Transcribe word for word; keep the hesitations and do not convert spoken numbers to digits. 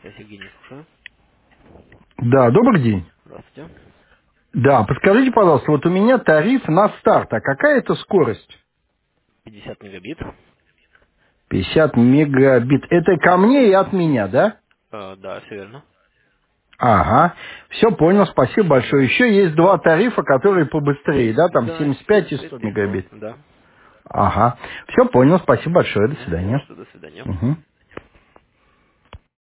Я Евгений, слушаю. Да, добрый день. Здравствуйте. Да, подскажите, пожалуйста, вот у меня тариф на старт, а какая это скорость? пятьдесят мегабит. пятьдесят мегабит. Это ко мне и от меня, да? Э, да, все верно. Ага. Все понял, спасибо большое. Еще есть два тарифа, которые побыстрее, да, там Да, семьдесят пять и семьдесят пять сто и сто. мегабит. Да. Ага. Все понял, спасибо большое, до Угу, не за свидания. что, до свидания. Угу.